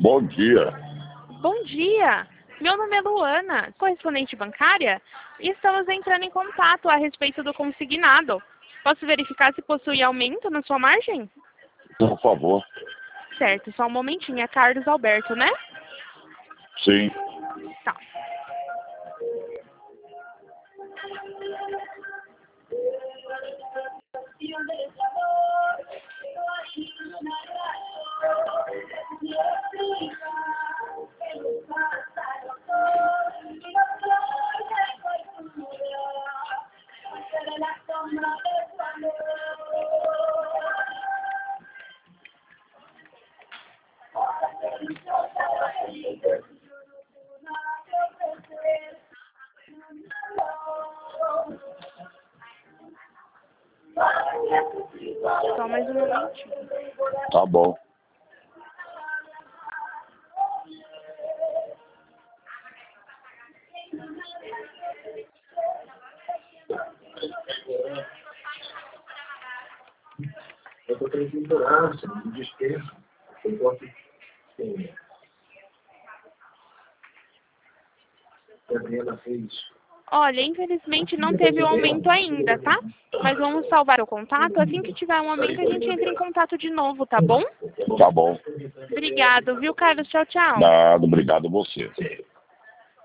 Bom dia. Bom dia! Meu nome é Luana, correspondente bancária, e estamos entrando em contato a respeito do consignado. Posso verificar se possui aumento na sua margem? Por favor. Certo, só um momentinho. É Carlos Alberto, né? Sim. Tá. Só mais um momentinho. Tá bom. Eu estou tendo ignorância, desprezo. Eu posso ter. A Gabriela fez. Olha, infelizmente não teve o aumento ainda, tá? Mas vamos salvar o contato. Assim que tiver um aumento, a gente entra em contato de novo, tá bom? Tá bom. Obrigado, viu, Carlos? Tchau, tchau. Nada, obrigado a você.